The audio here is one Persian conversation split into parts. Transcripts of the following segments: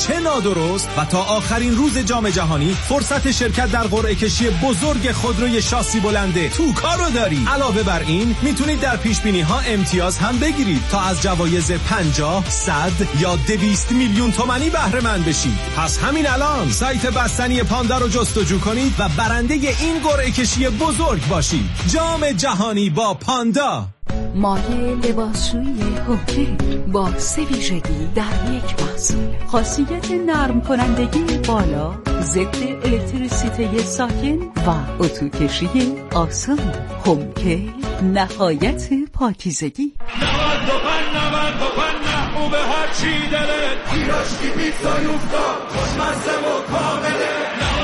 چه نادرست و تا آخرین روز جام جهانی فرصت شرکت در قرعه کشی بزرگ خودروی شاسی بلنده توکا رو داری. علاوه بر این میتونید در پیش بینی ها امتیاز هم بگیرید تا از جوایز 50 100 یا 200 میلیون تومانی بهره مند بشید. پس همین الان سایت بستنی پاندا رو جستجو کنید و برنده این قرعه کشی بزرگ باشید. جام جهانی با پاندا. مایه لباسشویی هوکه با 3 ویژگی در یک محصول. خاصیت نرم کنندگی بالا، ضد الکتریسیته ساکن و اتوکشی آسان. هوکه نهایت پاکیزگی. 95 او به هر چی دلت پیراشکی پیتزا یوفتا خوشمزه و کامله.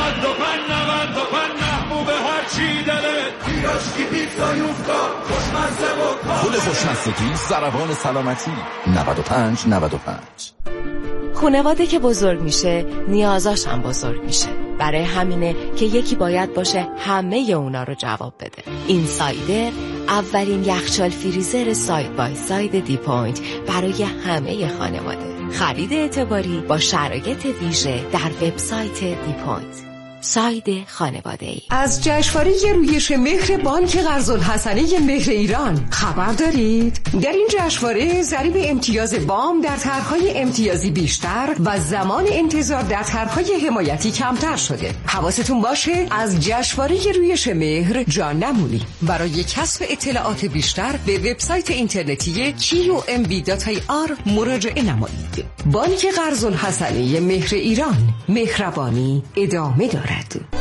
95 او به هر چی دلت پیراشکی پیتزا یوفتا خوشمزه و کامله. گل خوشمزگی زربان سلامتی. 95. خانواده که بزرگ میشه نیازاش هم بزرگ میشه. برای همینه که یکی باید باشه همه اونا رو جواب بده. اینسایدر اولین یخچال فریزر ساید بای ساید دی پوینت برای همه خانواده. خرید اعتباری با شرایط ویژه در وبسایت دی پوینت. ساید خانواده‌ای. از جشنواره رویش مهر بانک قرض‌الحسنه مهر ایران خبر دارید؟ در این جشنواره ضریب امتیاز وام در طرح‌های امتیازی بیشتر و زمان انتظار در طرح‌های حمایتی کمتر شده. حواستون باشه از جشنواره رویش مهر جان نمونی. برای کسب اطلاعات بیشتر به وبسایت اینترنتی qmb.ir مراجعه نمایید. بانک قرض‌الحسنه مهر ایران، مهربانی ادامه دارد.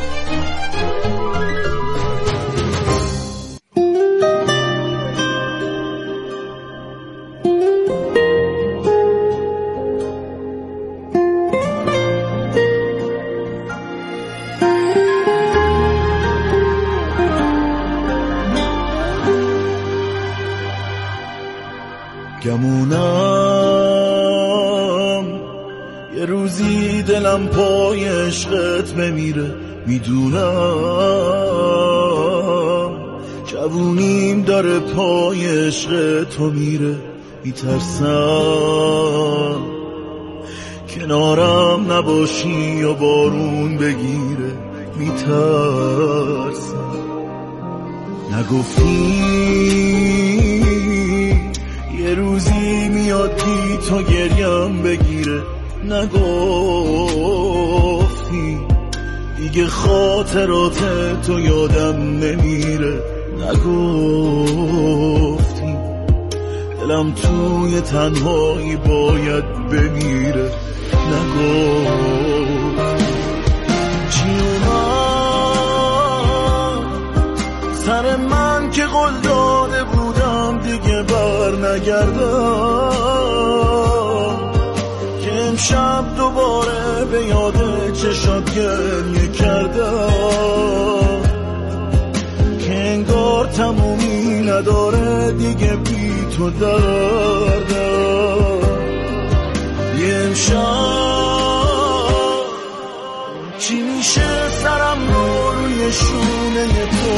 گمونم یه روزی دلم پای عشقت بمیره، میدونم جوونیم داره پای عشق تو میره، میترسم کنارم نباشی و بارون بگیره، میترسم نگفتی یه روزی میاد بی تو گریم بگیره، نگفتی دیگه خاطرات تو یادم نمیره، نگفتی دلم توی تنهایی باید بمیره، نگفتی چی اومد سر من که قول داده بودم دیگه بر نگردم، که امشب دوباره به یاد چشات گریه کردم، که انگار تمومی نداره دیگه بی تو دردم، یه امشب چی میشه سرم رو روی شونه تو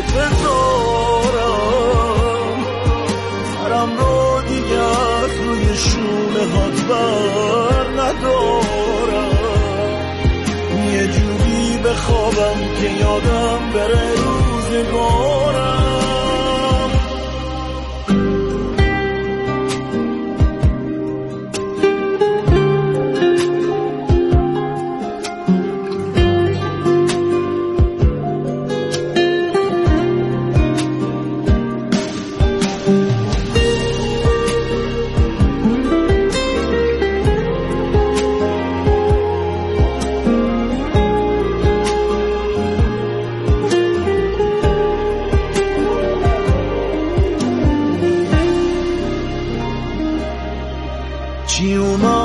بذارم، سرم رو دیگه از روی شونه هات بر ندارم، یه جوری بخوابم که یادم بره روزگارم. چی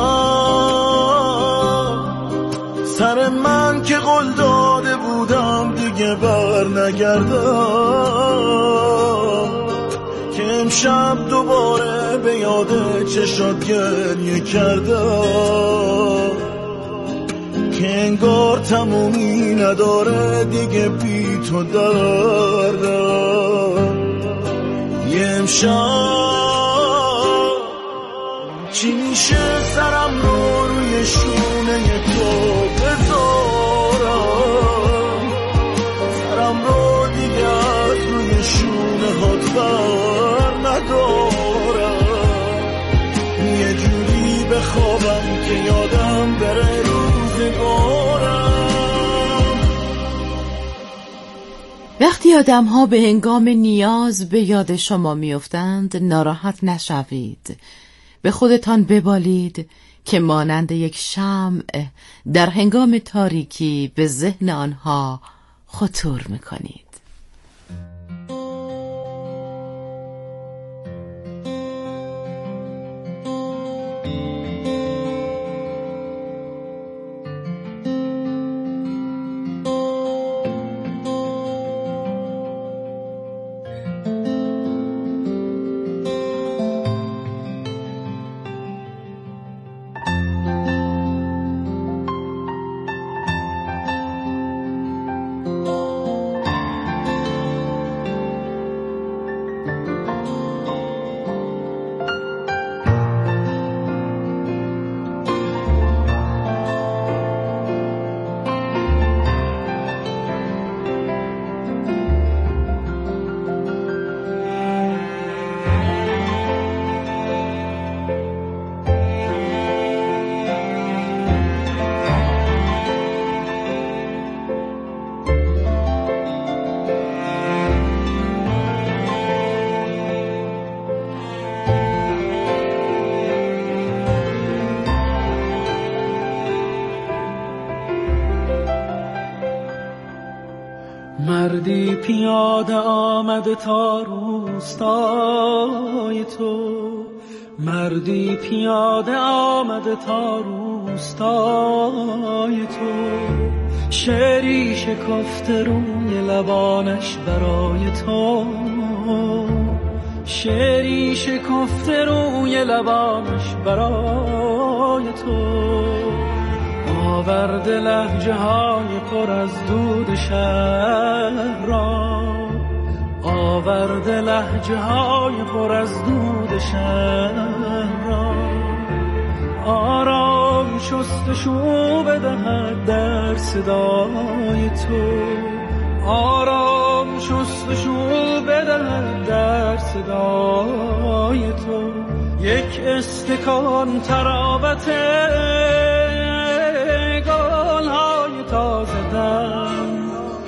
اومد سر من که قول داده بودم دیگه بر نگردم، که امشب دوباره به یاد چشات گریه کردم، که انگار تمومی نداره دیگه بی تو دردم، یه امشب چی میشه سرم رو روی روی شونه تو بذارم، سرم رو دیگه از روی شونه هات بر ندارم، یه جوری بخوابم که یادم بره روزگارم. وقتی آدم‌ها به هنگام نیاز به یاد شما می‌افتند ناراحت نشوید. به خودتان ببالید که مانند یک شمع در هنگام تاریکی به ذهن آنها خطور می‌کنید. مردی پیاده آمده تا روستای تو، مردی پیاده آمده تا روستای تو، شعری شکفته روی لبانش برای تو، شعری شکفته روی لبانش برای تو، آورده لهجه های پر از دود شهر را، آورده لهجه های پر از دود شهر را، آرام شستشو بدهد در صدای تو، آرام شستشو بدهد در صدای تو، یک استکان تراوت گل‌های تازه دم،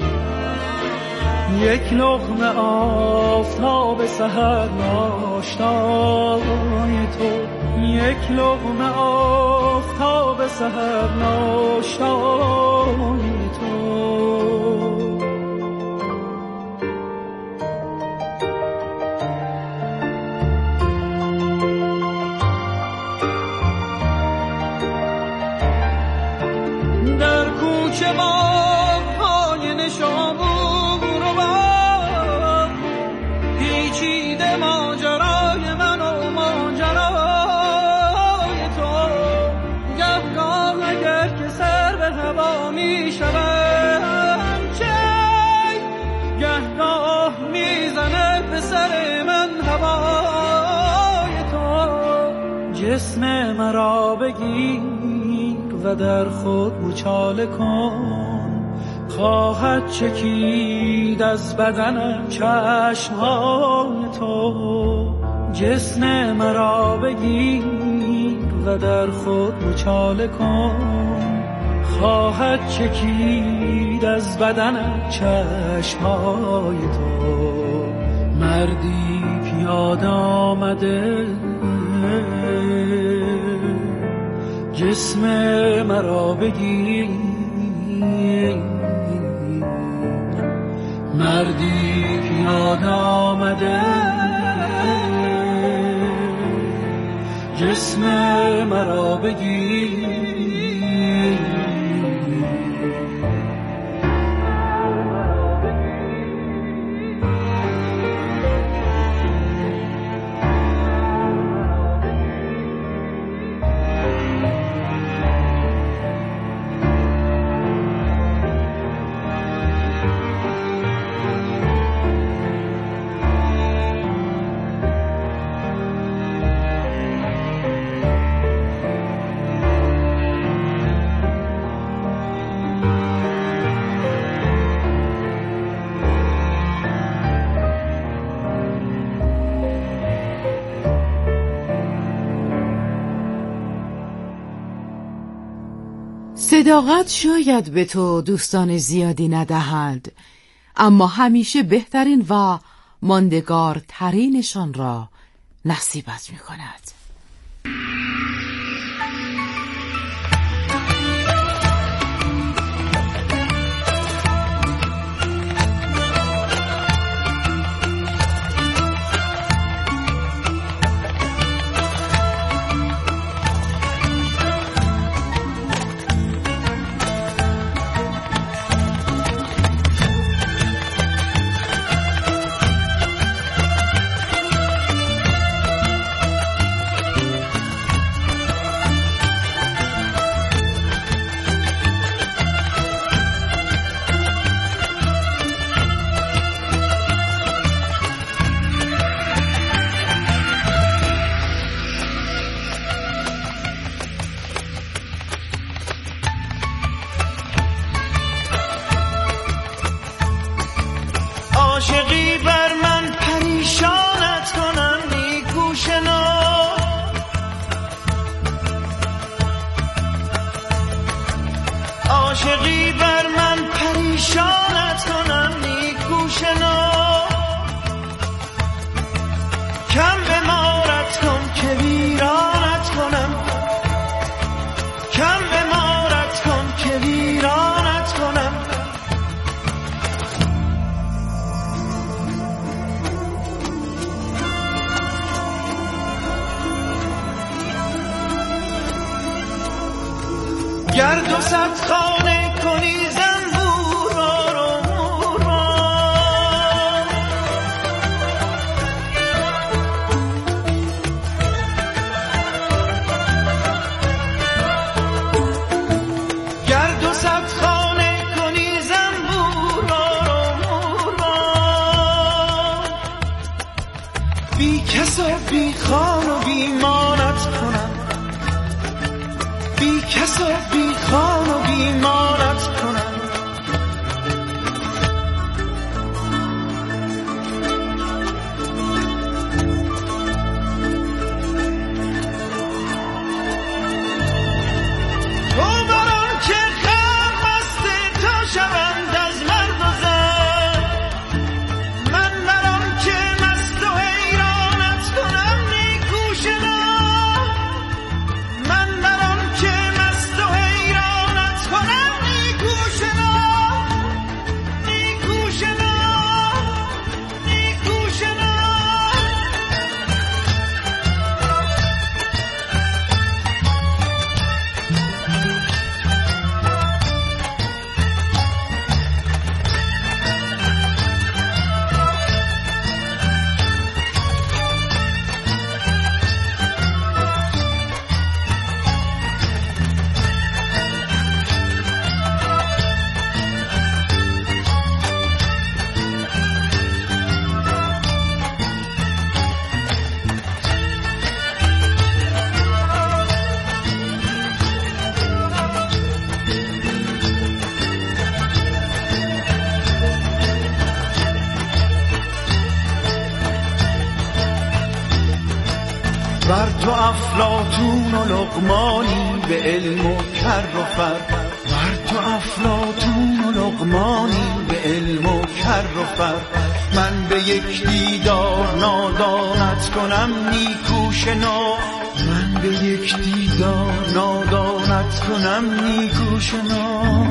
یک لقمه آفتاب سحر ناشتای تو، یک لقمه آفتاب سحر ناشتای تو. چه باغ‌های نشابور و باغ پیچیده ماجرای من و ماجرای تو، گهگاه اگر که سر به هوا می شود چه گهگاه میزنه به سر من هوای تو، جسم مرا بگیر و در خود مچاله کن، خواهد چکید از بدنم چشمهای تو، جسم مرا بگیر و در خود مچاله کن، خواهد چکید از بدنم چشمهای تو، مردی پیاده آمده جسم مرا بگیر، مردی پیاده آمده جسم مرا بگیر. صداقت شاید به تو دوستان زیادی ندهد، اما همیشه بهترین و ماندگارترینشان را نصیبت می کند. عاشقی بر من پریشانت کنم نیکو شنو، عاشقی بر من پریشانت کنم نیکو شنو، کم بمارت کن که ویرانت کنم، کم بمارت کن که ویرانت کنم. گر 200 خانه کنی زنبور رو مور را، گر 200 خانه کنی زنبور رو مور را، بی کس و بی خان و بی مانت کنم، بی کس و بی خان و بی مانت کنم. تو بران که خم مست تو شوند از مرد و زن، من بران که مست و حیرانت کنم نیکو شنو، من بران که مست و حیرانت کنم نیکو شنو، نیکو شنو، نیکو شنو. بر تو افلاطون و لقمانی به علم و کر و فر، بر تو افلاطون و لقمانی به علم و کر و فر، من به یک دیدار نادانت کنم نیکو شنو، من به یک دیدار نادانت کنم نیکو شنو.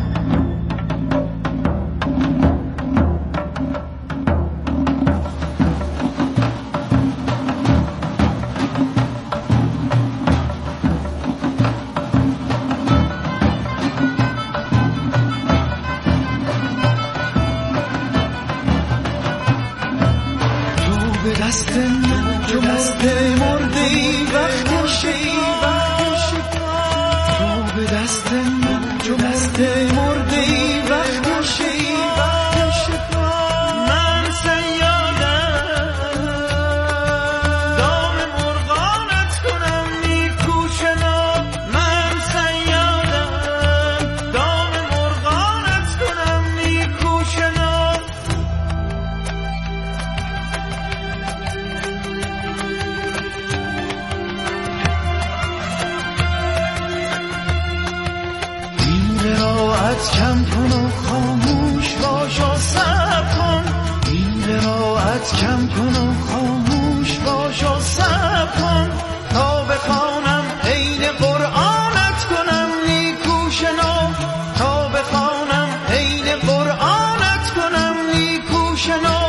به دست من جو مرده‌ای وقتی شیبان، تو به دست من جو مرده‌ای وقتی شیبان، من صیادم دام مرغانت کنم نیکو شنو، من صیادم دام مرغانت کنم نیکو شنو. قرائت کم کن و خاموش باش و صبر کن، این قرائت کم کن و خاموش باش و صبر کن، تا بخوانم عین قرآنت کنم نیکو شنو، تا بخوانم عین قرآنت کنم نیکو شنو.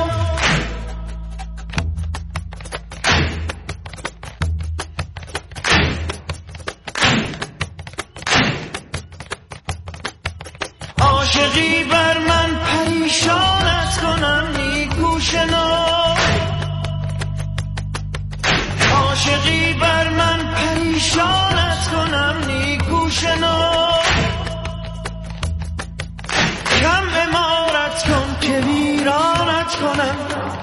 عاشقی بر من پریشانت کنم نیکو شنو، عاشقی بر من پریشانت کنم نیکو شنو، کم امارت کن که ویرانت کنم،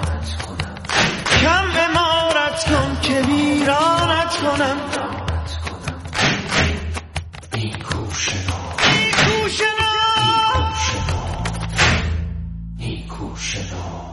کم امارت کن که ویرانت کنم. نیکو شنو، نیکو شنو، نیکو شنو.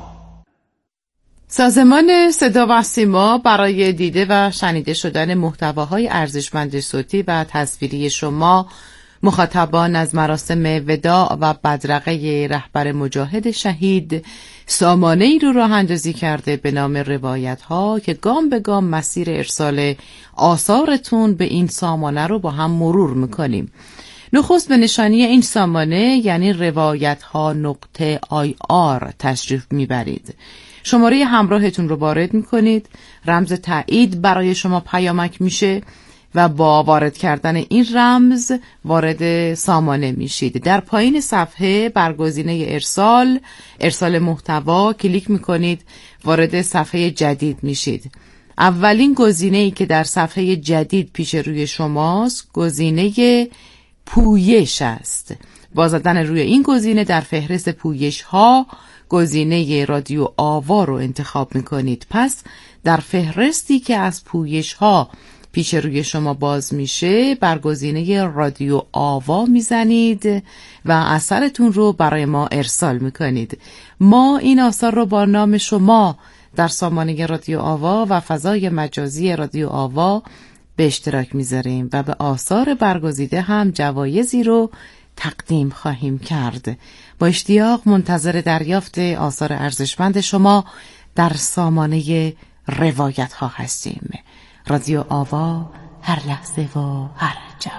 سازمان صدا و سیما برای دیده و شنیده شدن محتواهای ارزشمند صوتی و تصویری شما مخاطبان از مراسم وداع و بدرقه رهبر مجاهد شهید سامانه‌ای رو راه اندازی کرده به نام روایت ها که گام به گام مسیر ارسال آثارتون به این سامانه رو با هم مرور میکنیم. نخست به نشانی این سامانه یعنی روایتها.ir تشریف میبرید. شماره همراهتون رو وارد میکنید، رمز تایید برای شما پیامک میشه و با وارد کردن این رمز وارد سامانه میشید. در پایین صفحه بر گزینه ارسال محتوا کلیک میکنید، وارد صفحه جدید میشید. اولین گزینه‌ای که در صفحه جدید پیش روی شماست گزینه پویش است. با زدن روی این گزینه در فهرست پویش ها گزینه رادیو آوا رو انتخاب میکنید. پس در فهرستی که از پویش ها پیش روی شما باز میشه بر گزینه رادیو آوا میزنید و اثرتون رو برای ما ارسال میکنید. ما این آثار رو با نام شما در سامانه رادیو آوا و فضای مجازی رادیو آوا به اشتراک میذاریم و به آثار برگزیده هم جوایزی رو تقدیم خواهیم کرد. با اشتیاق منتظر دریافت آثار ارزشمند شما در سامانه روایت ها هستیم. رادیو آوا، هر لحظه و هر جا.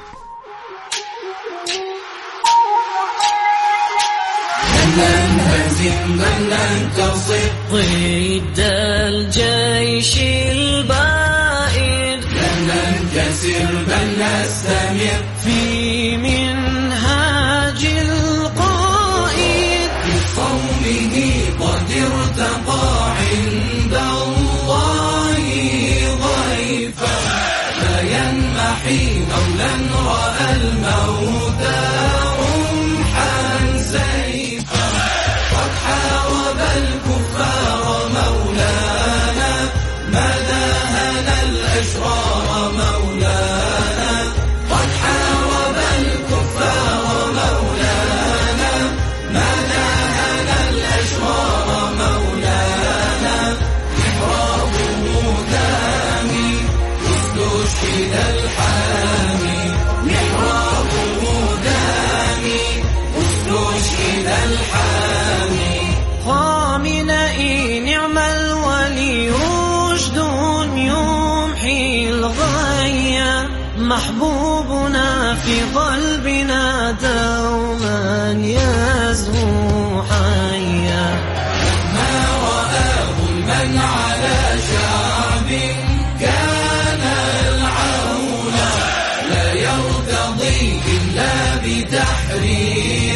لن هزم لن تصف ضد الجيش البائد، لن ننكسر بل نستمر في منهاج القائد، بقوله قد ارتقى عند الله ضيفا، لا ينمحي مولا رأى الموت رمحا سيفا، قد حارب الكفار مولانا ما داهنا الأشرار مولانا، قد حارب الكفار مولانا ما داهنا الأشرار مولانا، محرابه دامي استشهد الحامي، محرابه دامي استشهد الحامي، خامنئي نعم الولي رشد يمحي الغاية، محبوبنا في قلبنا دوما يزهو حيا، ما رآه من على شعب كان العون، لا يرتضي إلا بتحرير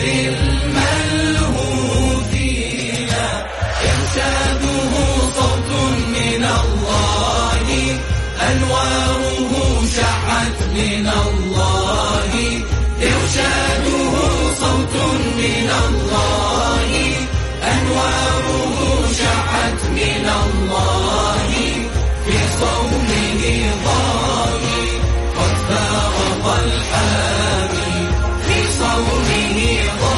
الملهوفين، إرشاده صوت من الله أنواره شعت من الله، إرشاده صوت من الله أنواره شعت من الله، في صومه ضامي قد فارق الحامي، في صومه ضامي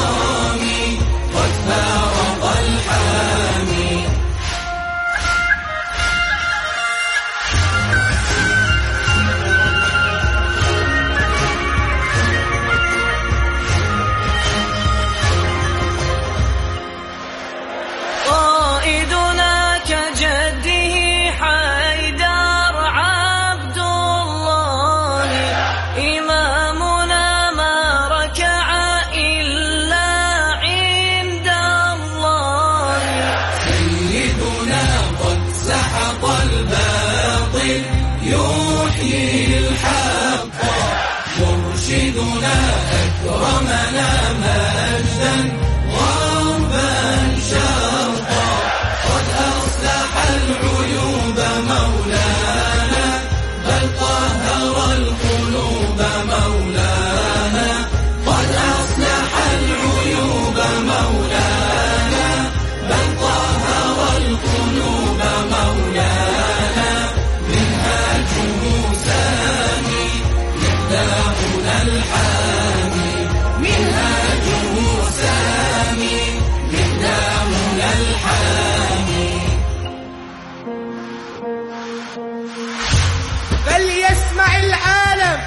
أكرمنا مجدا غربا شرقا قد أصلح العيوب مولانا بل طهر القلوب مولانا قد أصلح العيوب مولانا بل طهر القلوب مولانا منهاجه سامي مفتاحنا الحامي منهاجه سامي مفتاحنا الحامي فليسمع العالم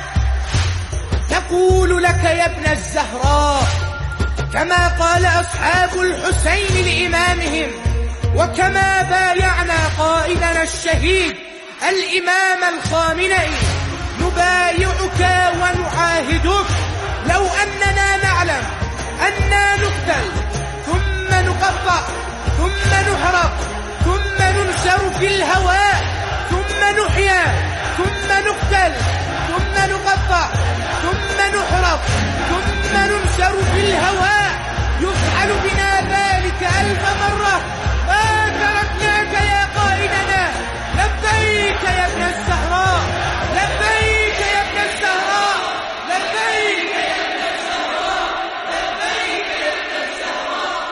تقول لك يا ابن الزهراء كما قال أصحاب الحسين لإمامهم وكما بايعنا قائدنا الشهيد الإمام الخامنئي نبايعك ونعاهدك لو أننا نعلم أننا نقتل ثم نقطع ثم نحرق ثم ننشر في الهواء ثم نحيا ثم نقتل ثم نقطع ثم نحرق ثم ننشر في الهواء يفعل بنا ذلك 1000 مرة ما تركناك يا قائدنا لبيك يا ابن الزهراء لبيك يا ابن الزهراء لبيك يا ابن الزهراء لبيك يا ابن الزهراء.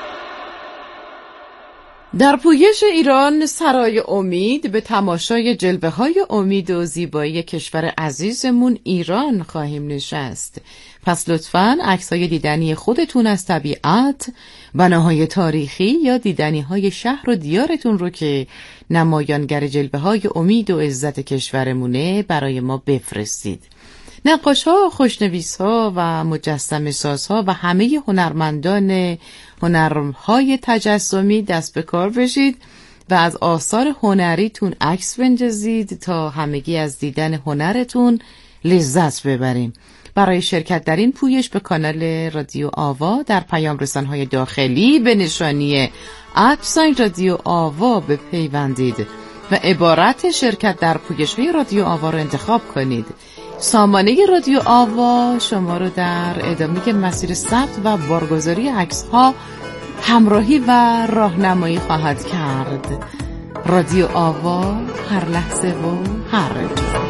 در پویش ایران سرای امید به تماشای جلوه‌های امید و زیبایی کشور عزیزمون ایران خواهیم نشست. پس لطفاً عکس‌های دیدنی خودتون از طبیعت، بناهای تاریخی یا دیدنی‌های شهر و دیارتون رو که نمایانگر جلوه‌های امید و عزت کشورمونه برای ما بفرستید. نقاش‌ها، خوشنویس‌ها و مجسمه سازها و همه هنرمندان هنرهای تجسمی دست به کار بشید و از آثار هنریتون عکس بندازید تا همگی از دیدن هنرتون لذت ببریم. برای شرکت در این پویش به کانال رادیو آوا در پیام رسان‌های داخلی به نشانی @رادیو آوا بپیوندید و عبارت شرکت در پویش‌های رادیو آوا رو انتخاب کنید. سامانه رادیو آوا شما رو در ادامه مسیر ثبت و بارگذاری عکس‌ها همراهی و راهنمایی خواهد کرد. رادیو آوا، هر لحظه و هر جا.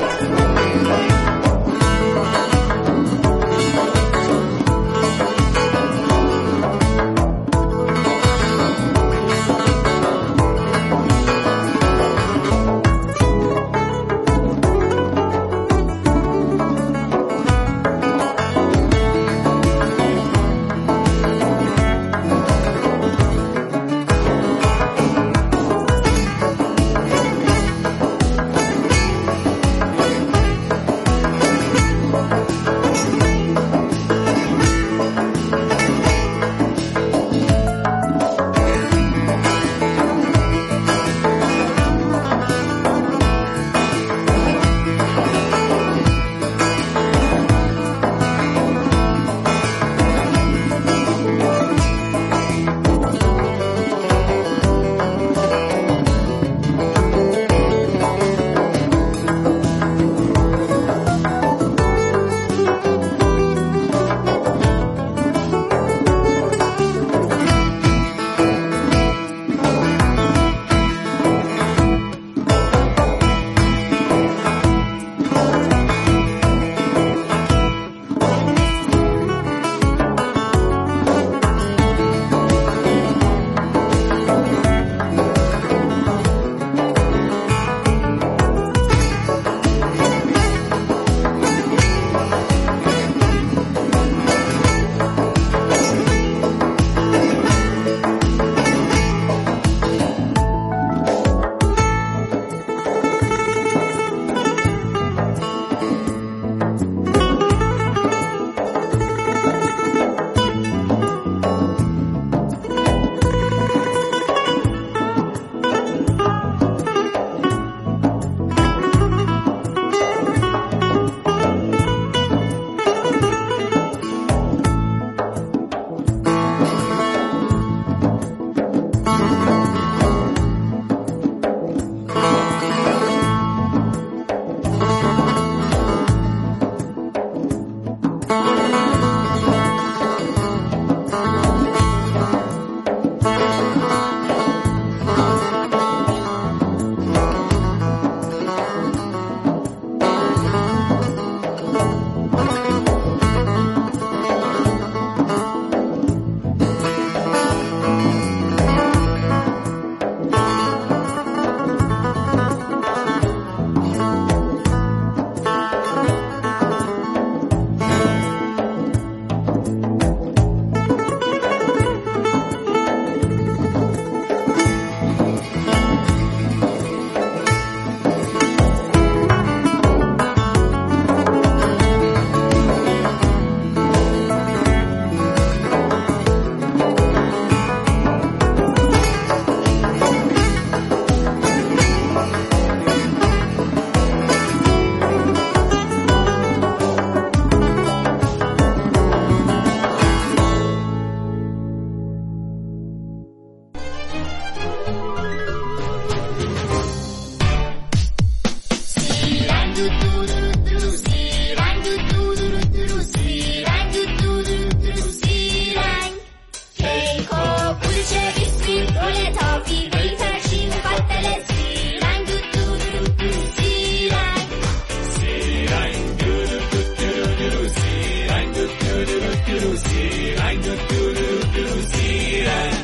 روسی رنگ درود روسی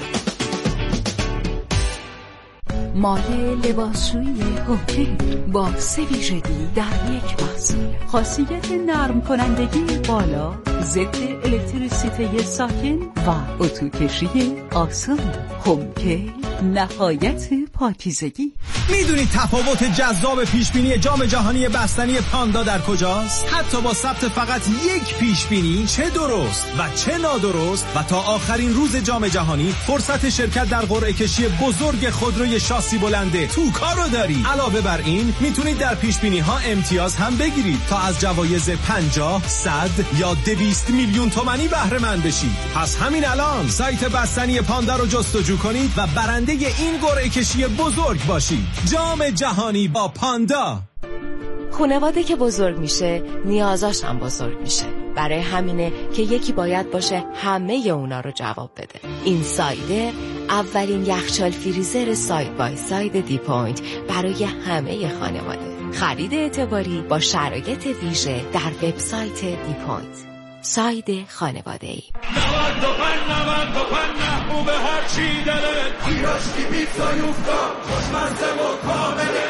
مایه لباسشویی هوکی با 3 ویژگی در یک محصول. خاصیت نرم کنندگی بالا، ضد الکتریسیته ساکن و اتوکشی آسان. هوکی نهایت پاکیزگی. میدونید تفاوت جذاب پیشبینی جام جهانی بستنی پاندا در کجاست؟ حتی با ثبت فقط یک پیشبینی چه درست و چه نادرست و تا آخرین روز جام جهانی فرصت شرکت در قرعه کشی بزرگ خودروی شاسی بلنده توکا رو داری. علاوه بر این میتونید در پیشبینی ها امتیاز هم بگیرید تا از جوایز 50, 100 یا 200 میلیون تومانی بهره مند بشید. پس همین الان سایت بستنی پاندا رو جستجو کنید و برنده این قرعه کشی بزرگ باشید. جام جهانی با پاندا. خانواده که بزرگ میشه نیازاش هم بزرگ میشه. برای همینه که یکی باید باشه همه اونا رو جواب بده. این سایدر اولین یخچال فریزر ساید بای ساید دی پوینت برای همه خانواده. خرید اعتباری با شرایط ویژه در وبسایت دی پوینت. ساید خانواده‌ای. 95 محبوب هر چی داره پیراشکی پیتزا یوفتا خوشمزه و کامله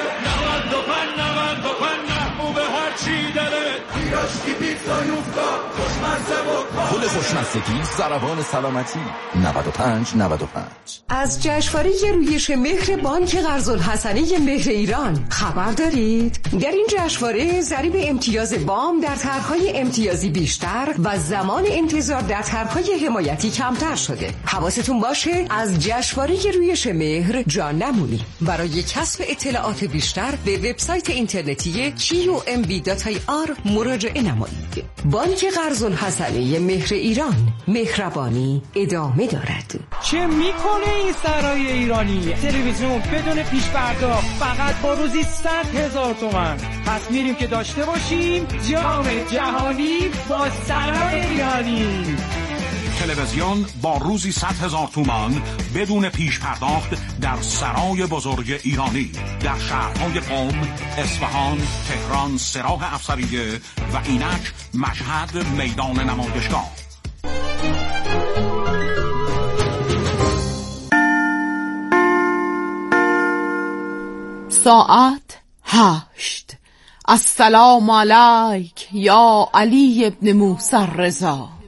95 محبوب هر چی داره پیراشکی پیتزا یوفتا خوشمزه و کامله پول خوشمزگی ضربان سلامتی 95. از جشنواره رویش مهر بانک قرض‌الحسنه مهر ایران خبر دارید؟ در این جشنواره ضریب امتیاز وام در طرح‌های امتیازی بیشتر و زمان انتظار در طرح‌های حمایتی کمتر شده. حواستون باشه از جشنواره رویش مهر جان نمونی. برای کسب اطلاعات بیشتر به وبسایت اینترنتی qmb.ir مراجعه نمایید. بانک قرض‌الحسنه مهر ایران، مهربانی ادامه دارد. چه میکنه این سرای ایرانی؟ تلویزیون بدون پیش پرداخت فقط با روزی 100,000 تومان. پس میریم که داشته باشیم جام جهانی با سرای ایرانی. تلویزیون با روزی 100,000 تومان بدون پیش پرداخت در سرای بزرگ ایرانی در شهرهای قم، اصفهان، تهران، سراح افسریه و اینک مشهد میدان نمایشگاه. ساعت 8. السلام علیک یا علی ابن موسی رضا.